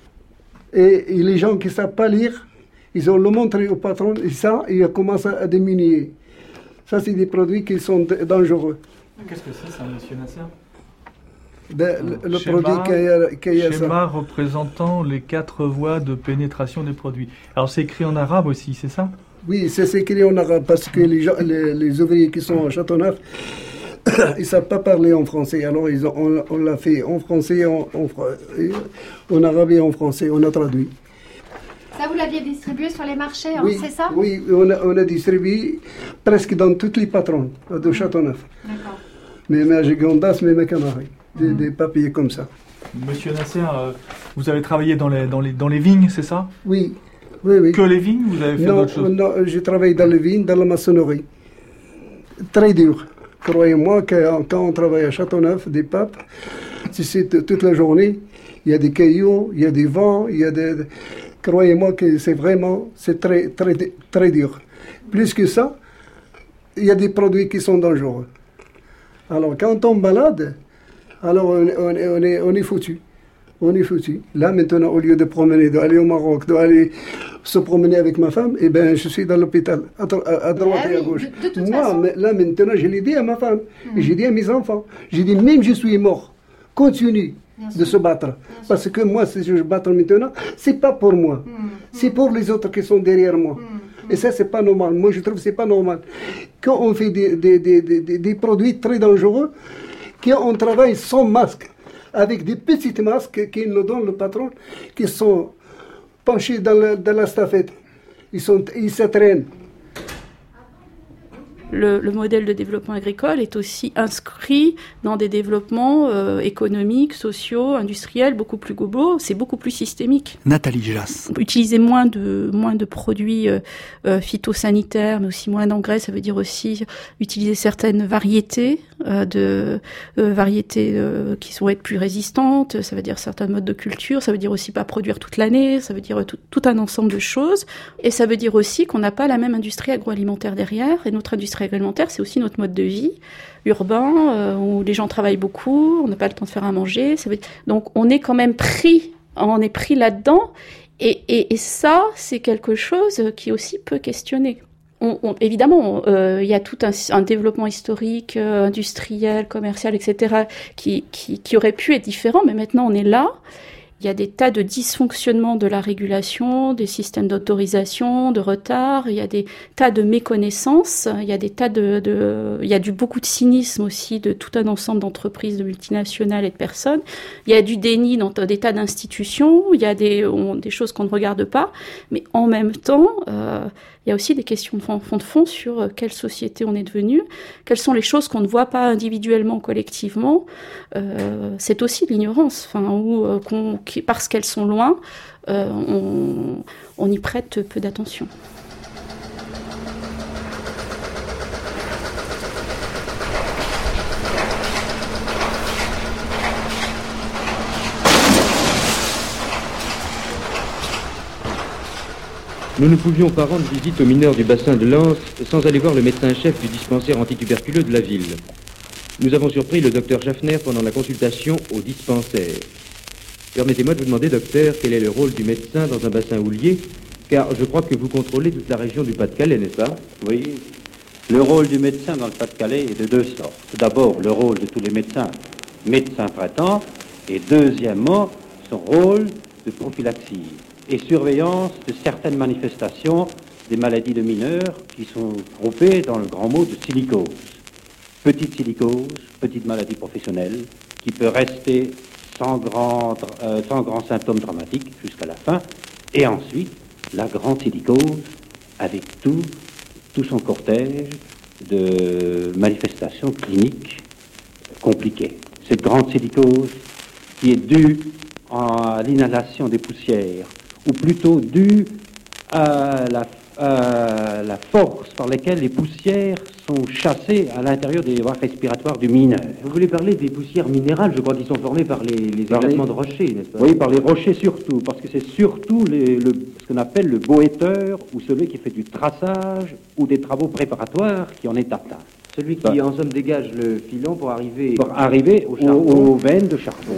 Et les gens qui ne savent pas lire, ils ont le montré au patron, et ça, il commence à diminuer. Ça, c'est des produits qui sont dangereux. Qu'est-ce que c'est, ça, monsieur Nasser ? Le produit qu'il y a schéma représentant les 4 voies de pénétration des produits. Alors, c'est écrit en arabe aussi, c'est ça ? Oui, c'est écrit en arabe, parce que les ouvriers qui sont à Châteauneuf, ils ne savent pas parler en français. Alors, on l'a fait en français, en arabe et en français. On a traduit. Ça, vous l'aviez distribué sur les marchés, hein, oui, c'est ça ? Oui, on a distribué presque dans tous les patrons de Châteauneuf. D'accord. Même à Gigondas, même à Canaries. Des papiers comme ça. Monsieur Nasser, vous avez travaillé dans les vignes, c'est ça ? Oui, oui. Que les vignes, vous avez fait d'autres choses ? Non, j'ai travaillé dans les vignes, dans la maçonnerie. Très dur. Croyez-moi, quand on travaille à Châteauneuf, des papes, c'est toute la journée, il y a des cailloux, il y a des vents, il y a des... Croyez-moi que c'est très, très, très dur. Plus que ça, il y a des produits qui sont dangereux. Alors, quand on tombe malade, alors on est foutu. On est foutu. Là, maintenant, au lieu de promener, d'aller au Maroc, d'aller se promener avec ma femme, eh ben, je suis dans l'hôpital, à droite et à gauche. Moi, là, maintenant, je l'ai dit à ma femme, et j'ai dit à mes enfants, j'ai dit, même je suis mort, continue de se battre. Parce que moi, si je bats maintenant, c'est pas pour moi. C'est pour les autres qui sont derrière moi. Et ça, c'est pas normal. Moi, je trouve que c'est pas normal. Quand on fait des produits très dangereux, quand on travaille sans masque, avec des petits masques qu'il nous donne le patron, qui sont penchés dans la stafette. Ils se traînent. Le modèle de développement agricole est aussi inscrit dans des développements économiques, sociaux, industriels, beaucoup plus globaux. C'est beaucoup plus systémique. Nathalie Gelas. Utiliser moins de produits phytosanitaires, mais aussi moins d'engrais, ça veut dire aussi utiliser certaines variétés qui vont être plus résistantes. Ça veut dire certains modes de culture. Ça veut dire aussi pas produire toute l'année. Ça veut dire tout un ensemble de choses. Et ça veut dire aussi qu'on n'a pas la même industrie agroalimentaire derrière. Et notre industrie agroalimentaire, c'est aussi notre mode de vie urbain, où les gens travaillent beaucoup, on n'a pas le temps de faire à manger. Donc on est quand même pris là-dedans, et ça, c'est quelque chose qui aussi peut questionner. Évidemment, il y a tout un développement historique, industriel, commercial, etc., qui aurait pu être différent, mais maintenant on est là. Il y a des tas de dysfonctionnements de la régulation, des systèmes d'autorisation, de retard, il y a des tas de méconnaissances, il y a des tas il y a beaucoup de cynisme aussi de tout un ensemble d'entreprises, de multinationales et de personnes. Il y a du déni dans des tas d'institutions, il y a des choses qu'on ne regarde pas, mais en même temps, il y a aussi des questions de fond sur quelle société on est devenu, quelles sont les choses qu'on ne voit pas individuellement, collectivement. C'est aussi de l'ignorance, parce qu'elles sont loin, on y prête peu d'attention. Nous ne pouvions pas rendre visite aux mineurs du bassin de Lens sans aller voir le médecin-chef du dispensaire antituberculeux de la ville. Nous avons surpris le docteur Schaffner pendant la consultation au dispensaire. Permettez-moi de vous demander, docteur, quel est le rôle du médecin dans un bassin houlier, car je crois que vous contrôlez toute la région du Pas-de-Calais, n'est-ce pas? Oui. Le rôle du médecin dans le Pas-de-Calais est de deux sortes. Tout d'abord, le rôle de tous les médecins traitants, et deuxièmement, son rôle de prophylaxie et surveillance de certaines manifestations des maladies de mineurs qui sont groupées dans le grand mot de silicose. Petite silicose, petite maladie professionnelle, qui peut rester sans grand symptôme dramatique jusqu'à la fin, et ensuite la grande silicose avec tout son cortège de manifestations cliniques compliquées. Cette grande silicose qui est due à l'inhalation des poussières, ou plutôt dû à la force par laquelle les poussières sont chassées à l'intérieur des voies respiratoires du mineur. Vous voulez parler des poussières minérales, je crois qu'ils sont formés par les éclatements de rochers, n'est-ce pas? Oui, par les rochers surtout, parce que c'est surtout ce qu'on appelle le goéteur, ou celui qui fait du traçage ou des travaux préparatoires qui en est atteint. Celui qui, en somme, dégage le filon pour arriver aux veines de charbon.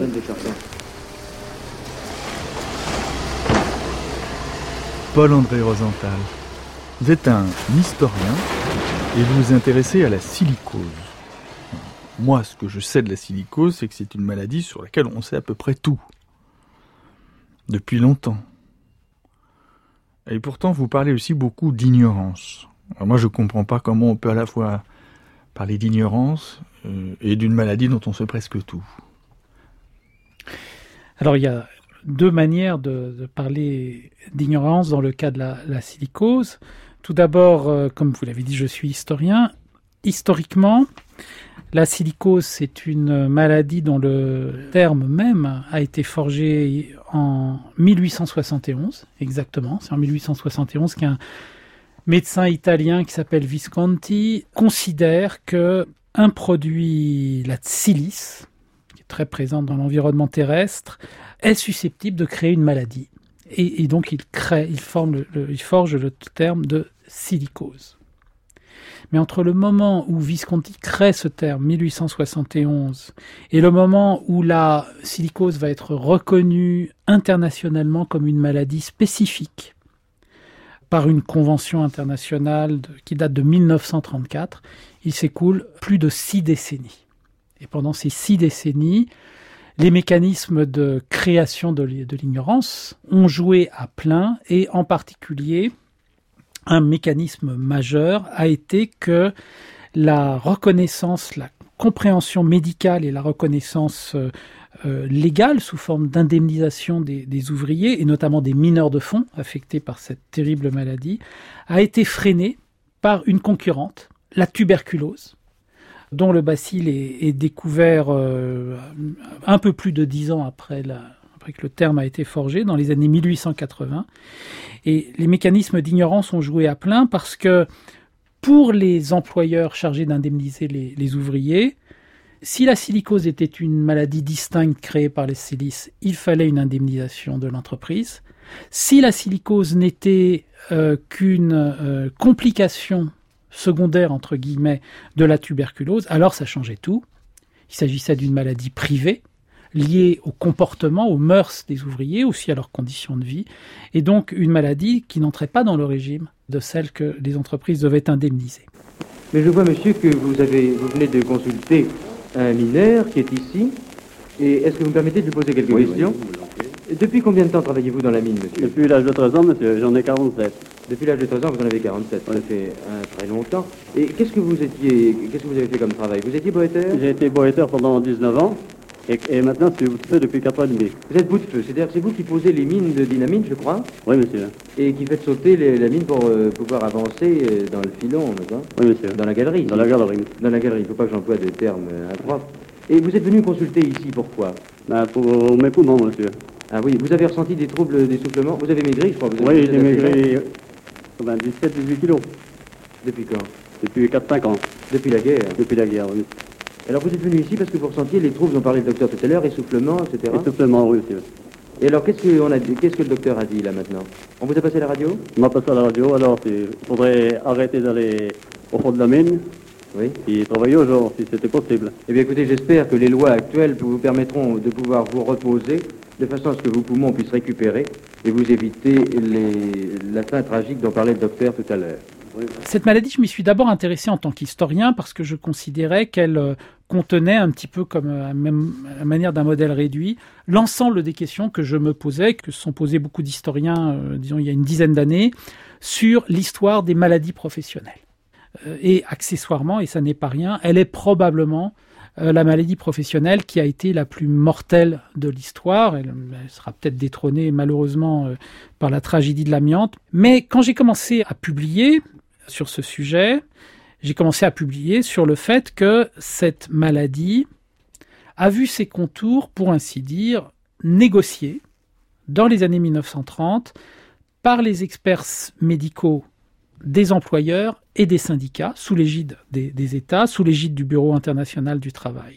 Paul-André Rosenthal, vous êtes un historien et vous vous intéressez à la silicose. Moi, ce que je sais de la silicose, c'est que c'est une maladie sur laquelle on sait à peu près tout. Depuis longtemps. Et pourtant, vous parlez aussi beaucoup d'ignorance. Alors moi, je ne comprends pas comment on peut à la fois parler d'ignorance et d'une maladie dont on sait presque tout. Alors, il y a deux manières de parler d'ignorance dans le cas de la silicose. Tout d'abord, comme vous l'avez dit, je suis historien. Historiquement, la silicose, c'est une maladie dont le terme même a été forgé en 1871, exactement. C'est en 1871 qu'un médecin italien qui s'appelle Visconti considère que un produit, la silice, qui est très présente dans l'environnement terrestre, est susceptible de créer une maladie. Et donc il forge le terme de silicose. Mais entre le moment où Visconti crée ce terme, 1871, et le moment où la silicose va être reconnue internationalement comme une maladie spécifique par une convention internationale qui date de 1934, il s'écoule plus de 6 décennies. Et pendant ces 6 décennies, les mécanismes de création de l'ignorance ont joué à plein, et en particulier, un mécanisme majeur a été que la reconnaissance, la compréhension médicale et la reconnaissance légale sous forme d'indemnisation des ouvriers, et notamment des mineurs de fond affectés par cette terrible maladie, a été freinée par une concurrente, la tuberculose, dont le bacille est découvert un peu plus de 10 ans après que le terme a été forgé, dans les années 1880. Et les mécanismes d'ignorance ont joué à plein parce que pour les employeurs chargés d'indemniser les ouvriers, si la silicose était une maladie distincte créée par les silices, il fallait une indemnisation de l'entreprise. Si la silicose n'était qu'une complication secondaire, entre guillemets, de la tuberculose, alors ça changeait tout. Il s'agissait d'une maladie privée, liée au comportement, aux mœurs des ouvriers, aussi à leurs conditions de vie, et donc une maladie qui n'entrait pas dans le régime de celle que les entreprises devaient indemniser. Mais je vois, monsieur, que vous venez de consulter un mineur qui est ici, et est-ce que vous me permettez de lui poser quelques questions? Oui. Depuis combien de temps travaillez-vous dans la mine, monsieur? Depuis l'âge de 13 ans, monsieur, j'en ai 47. Depuis l'âge de 13 ans, vous en avez 47, ça fait très longtemps. Et qu'est-ce que vous avez fait comme travail? Vous étiez boëteur? J'ai été boëteur pendant 19 ans. Et maintenant, c'est bout de feu depuis 4 ans et demi. Vous êtes bout de feu, c'est-à-dire que c'est vous qui posez les mines de dynamite, je crois? Oui, monsieur. Et qui faites sauter la mine pour pouvoir avancer dans le filon, n'est-ce pas? Oui, monsieur. Dans la galerie. Dans la galerie. Dans la galerie, il ne faut pas que j'emploie des termes impropres. Et vous êtes venu consulter ici, pourquoi? Pour mes poumons, monsieur. Ah oui, vous avez ressenti des troubles d'essoufflement? Vous avez maigri, je crois? Oui, j'ai maigri 17-18 kilos. Depuis quand? Depuis 4-5 ans. Depuis la guerre? Depuis la guerre, oui. Alors vous êtes venu ici parce que vous ressentiez les troubles dont parlait le docteur tout à l'heure, essoufflement, etc. Essoufflement, oui, monsieur. Et alors qu'est-ce que le docteur a dit là maintenant? On vous a passé la radio? On m'a passé la radio, alors il faudrait arrêter d'aller au fond de la mine. Oui. Et travailler au jour, si c'était possible. Eh bien écoutez, j'espère que les lois actuelles vous permettront de pouvoir vous reposer de façon à ce que vos poumons puissent récupérer et vous éviter la fin tragique dont parlait le docteur tout à l'heure. Oui. Cette maladie, je m'y suis d'abord intéressé en tant qu'historien parce que je considérais qu'elle contenait un petit peu comme à la manière d'un modèle réduit l'ensemble des questions que je me posais, que se sont posées beaucoup d'historiens, disons il y a une dizaine d'années, sur l'histoire des maladies professionnelles. Et accessoirement, et ça n'est pas rien, elle est probablement la maladie professionnelle qui a été la plus mortelle de l'histoire. Elle sera peut-être détrônée malheureusement par la tragédie de l'amiante. Mais quand j'ai commencé à publier sur ce sujet, j'ai commencé à publier sur le fait que cette maladie a vu ses contours, pour ainsi dire, négociés dans les années 1930 par les experts médicaux des employeurs et des syndicats, sous l'égide des États, sous l'égide du Bureau international du travail.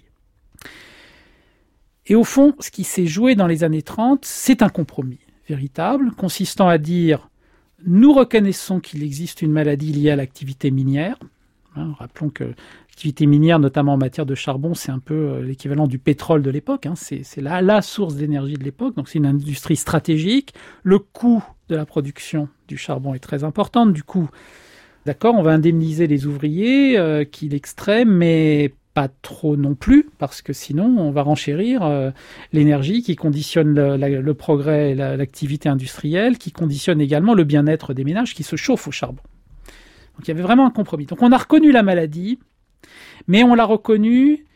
Et au fond, ce qui s'est joué dans les années 30, c'est un compromis véritable, consistant à dire « nous reconnaissons qu'il existe une maladie liée à l'activité minière ». Rappelons que l'activité minière, notamment en matière de charbon, c'est un peu l'équivalent du pétrole de l'époque. C'est la source d'énergie de l'époque, donc c'est une industrie stratégique. Le coût de la production du charbon est très important. Du coup, d'accord, on va indemniser les ouvriers qui l'extraient, mais pas trop non plus, parce que sinon on va renchérir l'énergie qui conditionne le progrès et l'activité industrielle, qui conditionne également le bien-être des ménages qui se chauffent au charbon. Donc il y avait vraiment un compromis. Donc on a reconnu la maladie, mais on l'a reconnue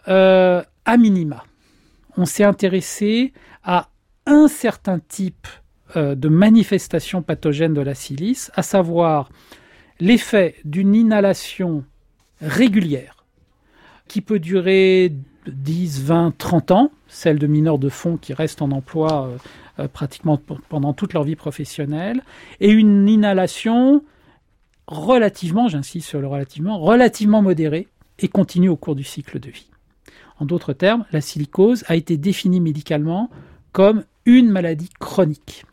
à minima. On s'est intéressé à un certain type de manifestation pathogène de la silice, à savoir l'effet d'une inhalation régulière qui peut durer 10, 20, 30 ans, celle de mineurs de fond qui restent en emploi pratiquement pendant toute leur vie professionnelle, et une inhalation relativement, j'insiste sur le relativement modérée et continue au cours du cycle de vie. En d'autres termes, la silicose a été définie médicalement comme une maladie chronique.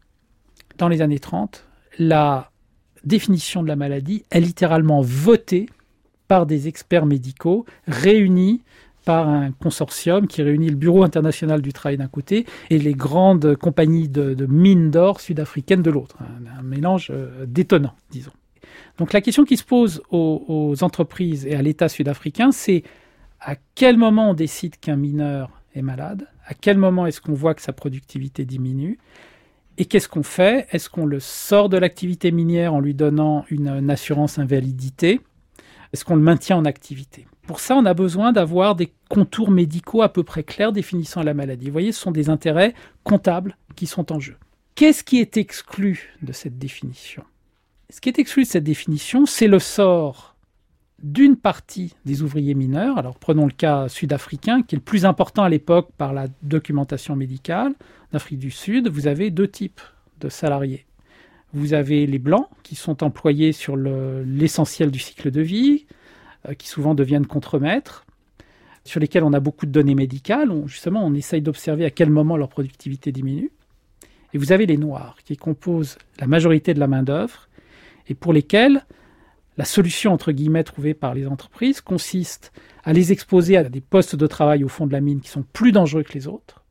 Dans les années 30, la définition de la maladie est littéralement votée par des experts médicaux réunis par un consortium qui réunit le Bureau international du travail d'un côté et les grandes compagnies de mines d'or sud-africaines de l'autre. Un mélange détonnant, disons. Donc la question qui se pose aux entreprises et à l'État sud-africain, c'est à quel moment on décide qu'un mineur est malade, à quel moment est-ce qu'on voit que sa productivité diminue, et qu'est-ce qu'on fait? Est-ce qu'on le sort de l'activité minière en lui donnant une assurance invalidité? Est-ce qu'on le maintient en activité? Pour ça, on a besoin d'avoir des contours médicaux à peu près clairs définissant la maladie. Vous voyez, ce sont des intérêts comptables qui sont en jeu. Qu'est-ce qui est exclu de cette définition? Ce qui est exclu de cette définition, c'est le sort d'une partie des ouvriers mineurs. Alors prenons le cas sud-africain, qui est le plus important à l'époque par la documentation médicale. En Afrique du Sud, vous avez deux types de salariés. Vous avez les blancs, qui sont employés sur l'essentiel du cycle de vie, qui souvent deviennent contremaîtres, sur lesquels on a beaucoup de données médicales. Justement, on essaye d'observer à quel moment leur productivité diminue. Et vous avez les noirs, qui composent la majorité de la main-d'œuvre, et pour lesquels la solution, entre guillemets, trouvée par les entreprises consiste à les exposer à des postes de travail au fond de la mine qui sont plus dangereux que les autres,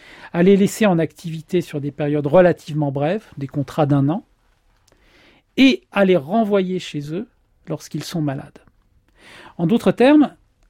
à les laisser en activité sur des périodes relativement brèves, des contrats d'1 an, et à les renvoyer chez eux lorsqu'ils sont malades. En d'autres termes,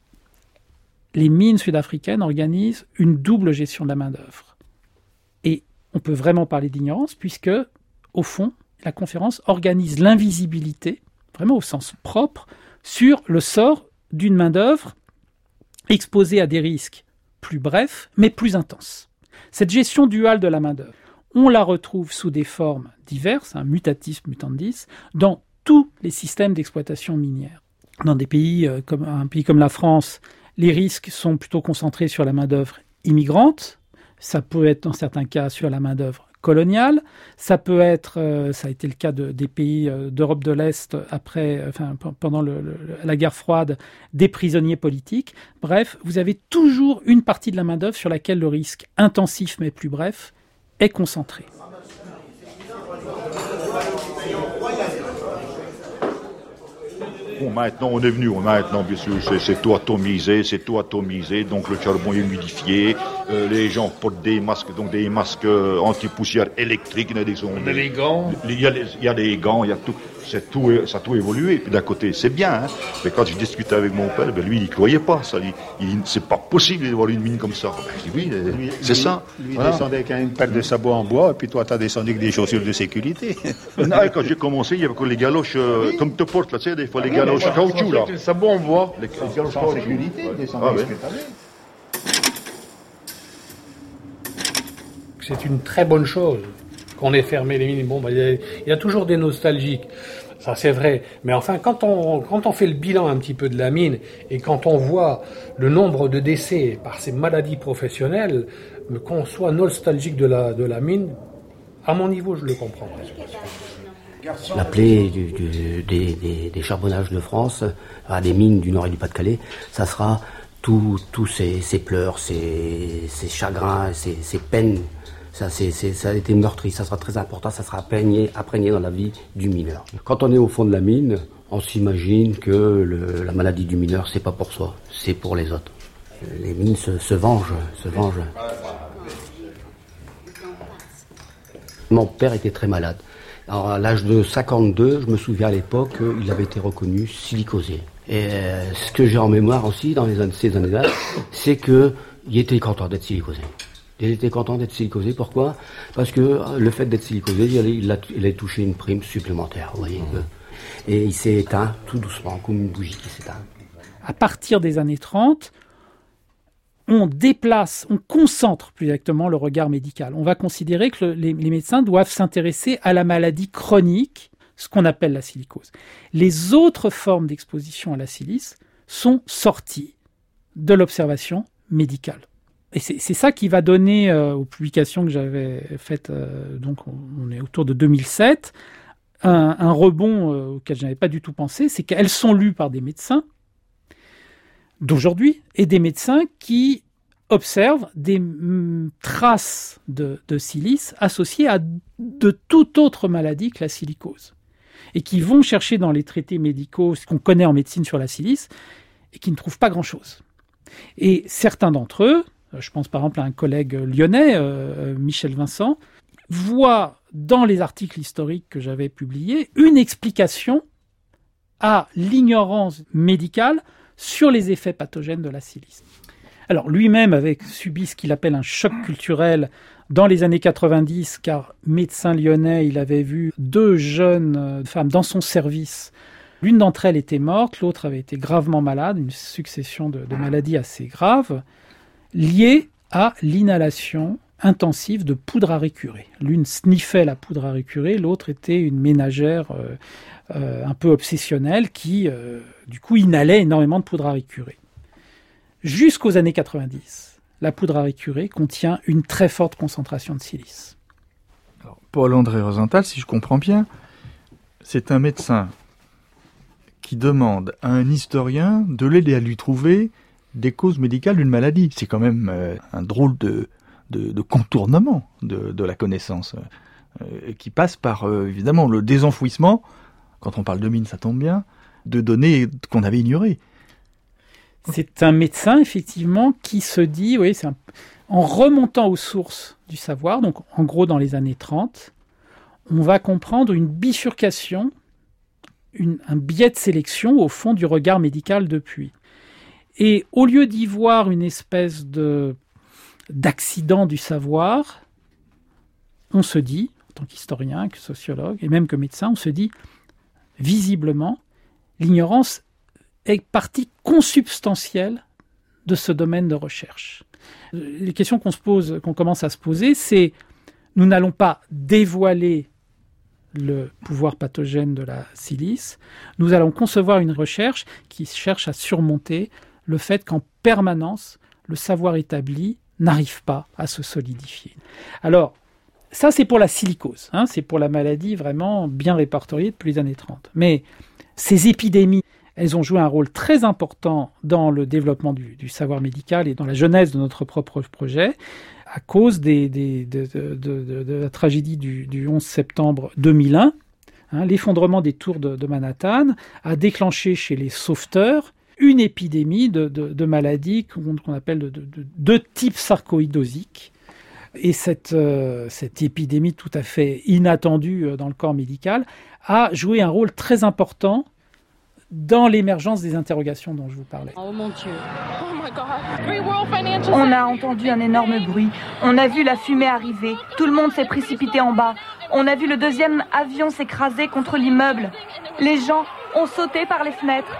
les mines sud-africaines organisent une double gestion de la main-d'œuvre. Et on peut vraiment parler d'ignorance puisque, au fond, la conférence organise l'invisibilité, vraiment au sens propre, sur le sort d'une main-d'œuvre exposée à des risques plus bref, mais plus intense. Cette gestion duale de la main-d'œuvre, on la retrouve sous des formes diverses, mutatis mutandis, dans tous les systèmes d'exploitation minière. Dans des pays comme un pays comme la France, les risques sont plutôt concentrés sur la main-d'œuvre immigrante. Ça peut être dans certains cas sur la main-d'œuvre coloniale. Ça peut être, ça a été le cas des pays d'Europe de l'Est pendant la guerre froide, des prisonniers politiques. Bref, vous avez toujours une partie de la main-d'œuvre sur laquelle le risque intensif mais plus bref est concentré. Bon, maintenant, on est venu, bien sûr, c'est tout atomisé, donc le charbon est humidifié, les gens portent des masques anti-poussière électriques. Il y a des gants. Il y a des gants, il y a tout. Ça a tout évolué. Et puis d'un côté, c'est bien, hein. Mais quand je discutais avec mon père, lui, il n'y croyait pas. Ça, c'est pas possible d'avoir une mine comme ça. Je dis, oui, c'est ça. Lui descendait avec une paire de sabots en bois, et puis toi, tu as descendu avec des chaussures de sécurité. Non, quand j'ai commencé, il y avait que les galoches, comme tu portes, là, tu sais, des fois, les galoches caoutchouc, là. Les sabots en bois. Les galoches sans sécurité, descendait avec ce que tu avais. C'est une très bonne chose qu'on ait fermé les mines. Bon, il y a toujours des nostalgiques, ça c'est vrai. Mais enfin, quand on fait le bilan un petit peu de la mine et quand on voit le nombre de décès par ces maladies professionnelles, qu'on soit nostalgique de la mine, à mon niveau, je le comprends. La plaie des charbonnages de France, des mines du Nord et du Pas-de-Calais, ça sera tous ces pleurs, ces chagrins, ces peines. Ça a été meurtri, ça sera très important, ça sera imprégné dans la vie du mineur. Quand on est au fond de la mine, on s'imagine que la maladie du mineur, c'est pas pour soi, c'est pour les autres. Les mines se vengent. Mon père était très malade. Alors, à l'âge de 52, je me souviens à l'époque, il avait été reconnu silicosé. Et ce que j'ai en mémoire aussi dans ces années-là, c'est qu'il était content d'être silicosé. Il était content d'être silicosé. Pourquoi ? Parce que le fait d'être silicosé, il a touché une prime supplémentaire. Vous voyez, et il s'est éteint tout doucement, comme une bougie qui s'éteint. À partir des années 30, on concentre plus exactement le regard médical. On va considérer que les médecins doivent s'intéresser à la maladie chronique, ce qu'on appelle la silicose. Les autres formes d'exposition à la silice sont sorties de l'observation médicale. Et c'est ça qui va donner aux publications que j'avais faites, donc on est autour de 2007, un rebond auquel je n'avais pas du tout pensé, c'est qu'elles sont lues par des médecins d'aujourd'hui et des médecins qui observent des traces de silice associées à de toute autre maladie que la silicose et qui vont chercher dans les traités médicaux ce qu'on connaît en médecine sur la silice et qui ne trouvent pas grand-chose. Et certains d'entre eux, je pense par exemple à un collègue lyonnais, Michel Vincent, voit dans les articles historiques que j'avais publiés une explication à l'ignorance médicale sur les effets pathogènes de la silice. Alors lui-même avait subi ce qu'il appelle un choc culturel dans les années 90, car médecin lyonnais, il avait vu 2 jeunes femmes dans son service. L'une d'entre elles était morte, l'autre avait été gravement malade, une succession de maladies assez graves, liées à l'inhalation intensive de poudre à récurer. L'une sniffait la poudre à récurer, l'autre était une ménagère un peu obsessionnelle qui, du coup, inhalait énormément de poudre à récurer. Jusqu'aux années 90, la poudre à récurer contient une très forte concentration de silice. Alors, Paul-André Rosenthal, si je comprends bien, c'est un médecin qui demande à un historien de l'aider à lui trouver des causes médicales d'une maladie. C'est quand même un drôle de contournement de la connaissance qui passe par, évidemment, le désenfouissement, quand on parle de mine, ça tombe bien, de données qu'on avait ignorées. C'est un médecin, effectivement, qui se dit, oui, en remontant aux sources du savoir, donc en gros dans les années 30, on va comprendre une bifurcation, un biais de sélection au fond du regard médical depuis. Et au lieu d'y voir une espèce d'accident du savoir, on se dit, en tant qu'historien, que sociologue, et même que médecin, on se dit, visiblement, l'ignorance est partie consubstantielle de ce domaine de recherche. Les questions qu'on commence à se poser, c'est nous n'allons pas dévoiler le pouvoir pathogène de la silice, nous allons concevoir une recherche qui cherche à surmonter le fait qu'en permanence, le savoir établi n'arrive pas à se solidifier. Alors, ça c'est pour la silicose, c'est pour la maladie vraiment bien répertoriée depuis les années 30. Mais ces épidémies, elles ont joué un rôle très important dans le développement du savoir médical et dans la genèse de notre propre projet, à cause de la tragédie du 11 septembre 2001. L'effondrement des tours de Manhattan a déclenché chez les sauveteurs une épidémie de maladies qu'on appelle de type sarcoïdosique. Et cette épidémie tout à fait inattendue dans le corps médical a joué un rôle très important dans l'émergence des interrogations dont je vous parlais. Oh mon Dieu. Oh my God. On a entendu un énorme bruit. On a vu la fumée arriver. Tout le monde s'est précipité en bas. On a vu le deuxième avion s'écraser contre l'immeuble. Les gens ont sauté par les fenêtres.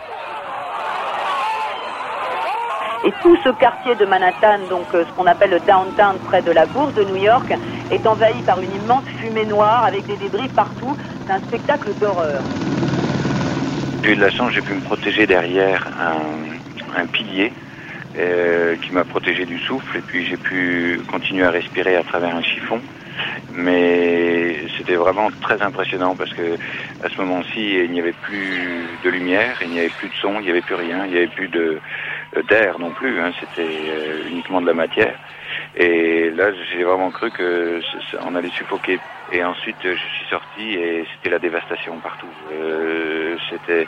Et tout ce quartier de Manhattan, donc ce qu'on appelle le downtown près de la bourse de New York, est envahi par une immense fumée noire avec des débris partout. C'est un spectacle d'horreur. J'ai eu de la chance, j'ai pu me protéger derrière un pilier qui m'a protégé du souffle, et puis j'ai pu continuer à respirer à travers un chiffon. Mais c'était vraiment très impressionnant parce que à ce moment-ci, il n'y avait plus de lumière, il n'y avait plus de son, il n'y avait plus rien, il n'y avait plus d'air non plus, c'était uniquement de la matière. Et là, j'ai vraiment cru qu'on allait suffoquer. Et ensuite, je suis sorti et c'était la dévastation partout. C'était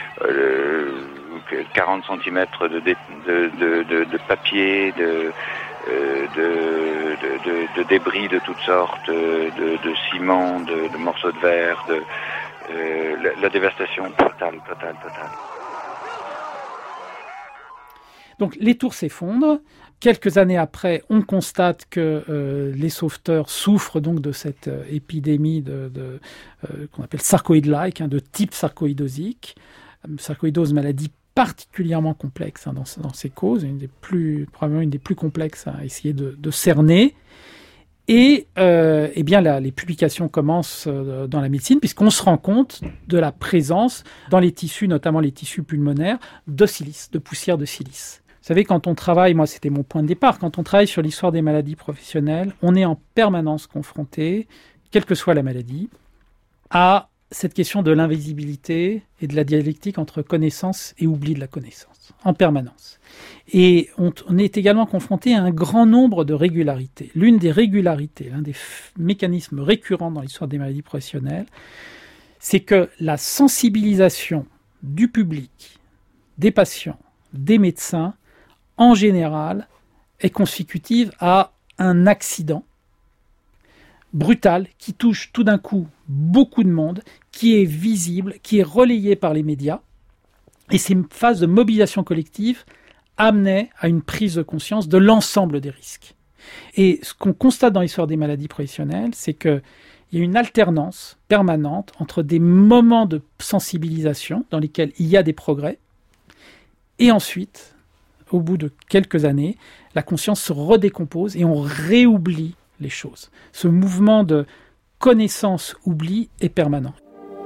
40 cm de papier, de débris de toutes sortes, de ciment, de morceaux de verre, la dévastation totale. Donc les tours s'effondrent. Quelques années après, on constate que les sauveteurs souffrent donc de cette épidémie qu'on appelle sarcoïde-like, de type sarcoïdosique. Sarcoïdose, maladie particulièrement complexe dans ses causes, probablement une des plus complexes à essayer de cerner. Et bien les publications commencent dans la médecine, puisqu'on se rend compte de la présence dans les tissus, notamment les tissus pulmonaires, de silice, de poussière de silice. Vous savez, quand on travaille, moi c'était mon point de départ, quand on travaille sur l'histoire des maladies professionnelles, on est en permanence confronté, quelle que soit la maladie, à cette question de l'invisibilité et de la dialectique entre connaissance et oubli de la connaissance, en permanence. Et on est également confronté à un grand nombre de régularités. L'une des régularités, l'un des mécanismes récurrents dans l'histoire des maladies professionnelles, c'est que la sensibilisation du public, des patients, des médecins, en général, est consécutive à un accident brutal qui touche tout d'un coup beaucoup de monde, qui est visible, qui est relayé par les médias. Et ces phases de mobilisation collective amenaient à une prise de conscience de l'ensemble des risques. Et ce qu'on constate dans l'histoire des maladies professionnelles, c'est qu'il y a une alternance permanente entre des moments de sensibilisation dans lesquels il y a des progrès, et ensuite, au bout de quelques années, la conscience se redécompose et on réoublie les choses. Ce mouvement de connaissance-oubli est permanent.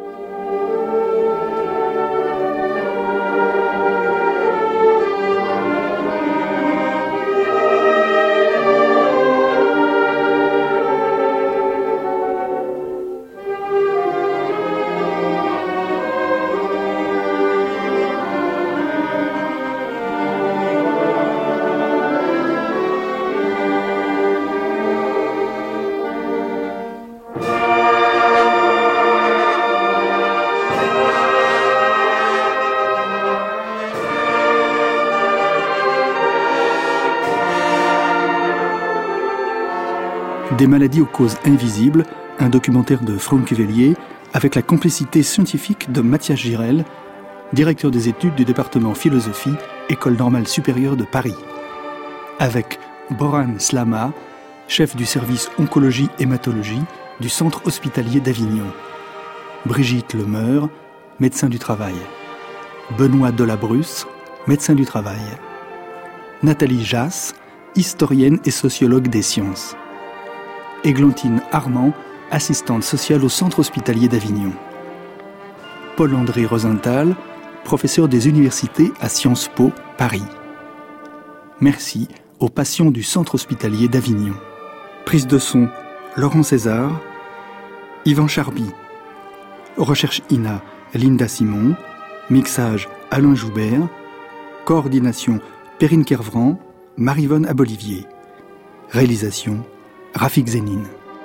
Des maladies aux causes invisibles, un documentaire de Franck Vélier avec la complicité scientifique de Mathias Girel, directeur des études du département philosophie, École normale supérieure de Paris. Avec Boran Slama, chef du service oncologie-hématologie du centre hospitalier d'Avignon. Brigitte Lemeur, médecin du travail. Benoît Delabrusse, médecin du travail. Nathalie Jass, historienne et sociologue des sciences. Églantine Armand, assistante sociale au Centre hospitalier d'Avignon. Paul-André Rosenthal, professeur des universités à Sciences Po, Paris. Merci aux patients du Centre hospitalier d'Avignon. Prise de son, Laurent César. Yvan Charby. Recherche INA, Linda Simon. Mixage, Alain Joubert. Coordination, Perrine Kervran, Maryvonne Abolivier. Réalisation, Rafik Zénine.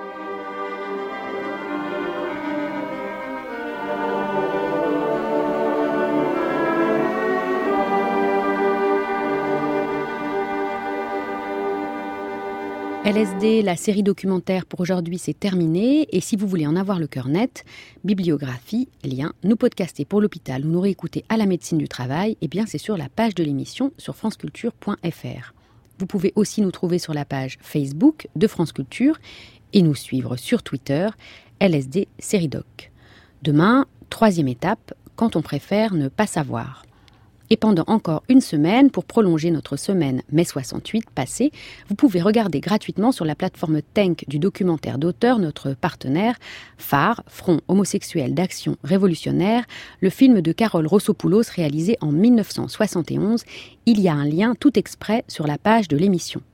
LSD, la série documentaire pour aujourd'hui, c'est terminé. Et si vous voulez en avoir le cœur net, bibliographie, lien, nous podcaster pour l'hôpital ou nous réécouter à la médecine du travail, eh bien c'est sur la page de l'émission sur franceculture.fr. Vous pouvez aussi nous trouver sur la page Facebook de France Culture et nous suivre sur Twitter, LSD Série Doc. Demain, 3e étape, quand on préfère ne pas savoir. Et pendant encore une semaine, pour prolonger notre semaine mai 68 passée, vous pouvez regarder gratuitement sur la plateforme Tenk du documentaire d'auteur, notre partenaire, Phare, Front homosexuel d'action révolutionnaire, le film de Carole Rossopoulos réalisé en 1971. Il y a un lien tout exprès sur la page de l'émission.